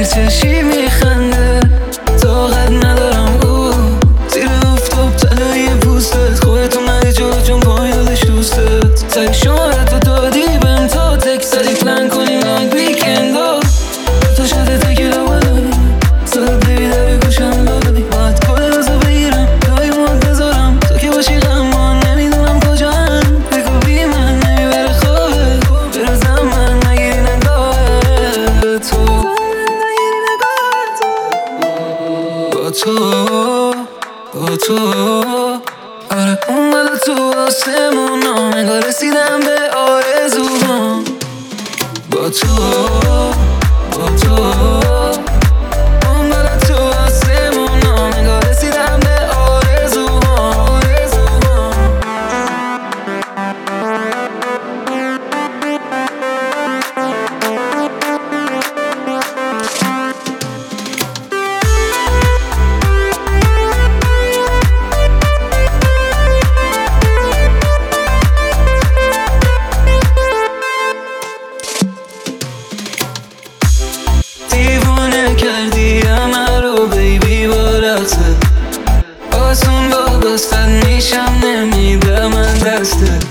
چشی میخنده طاقت ندارم زیر افتاب تلایی پوستت خودتو ندی جلو چون پایدش دوستت تک شمارت رو دادی بهم تا تک سری پلن کنیم لانگ ویکندا تو شده تکیلا بلدی صدت بیبی در گوشم دادی باید کل روزو بگیرم گاهی منتظرم تو که باشی غمان نمیدونم کجا هم بگو بی من نمیبره خوابه برزم من نگیری نگاه تو با تو آره اومده تو آسمونام انگار رسیدم به آرزوهام با تو اومده تو آسمونام انگار رسیدم به آرزوهام دیوونه کردی همه رو بیبی با رقصت آسون با دستت میشم نمیده من دسته